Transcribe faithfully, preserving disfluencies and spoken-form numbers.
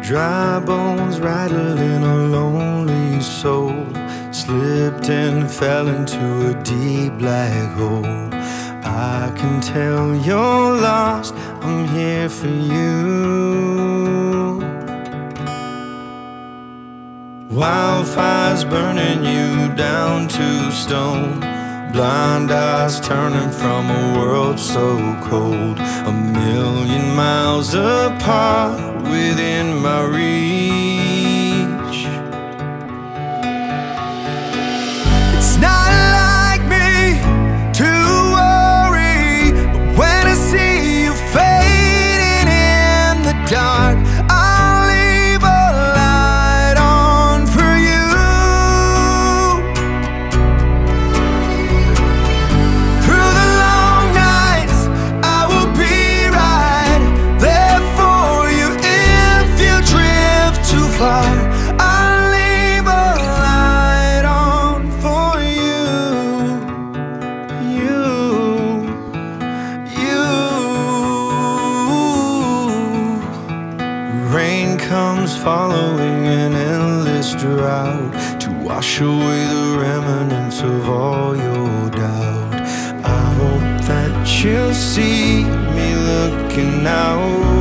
Dry bones rattling a lonely soul, slipped and fell into a deep black hole. I can tell you're lost, I'm here for you. Wildfires burning you down to stone, blind eyes turning from a world so cold. A million miles apart within my reach. It's not like me to worry, but when I see you fading in the dark, I'll leave a light on for you. Through the long nights, I will be right there for you. If you drift too far, I'll leave a light on for you. You, you. Rain comes following an endless drought to wash away the remnants of all your doubt. I hope that you'll see me looking out.